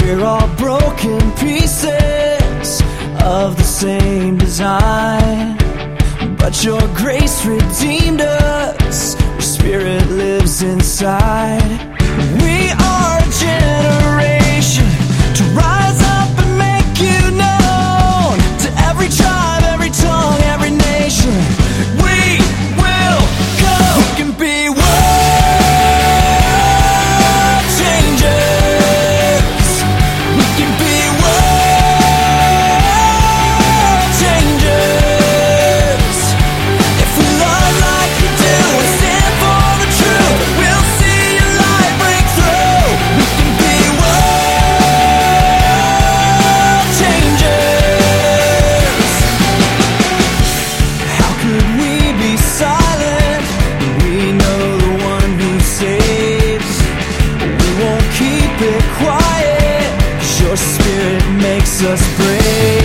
We're all broken pieces of the same design, but your grace redeemed us. Your spirit lives inside. We are a generation to rise up and make you known to every tribe, every tongue, every nation. We will go. We can be world changers. We can be world changers. If we love like you do and stand for the truth, we'll see your light break through. We can be world changers. How could we be silent when we know the one who saves? We won't keep it quiet, 'cause your spirit makes us brave.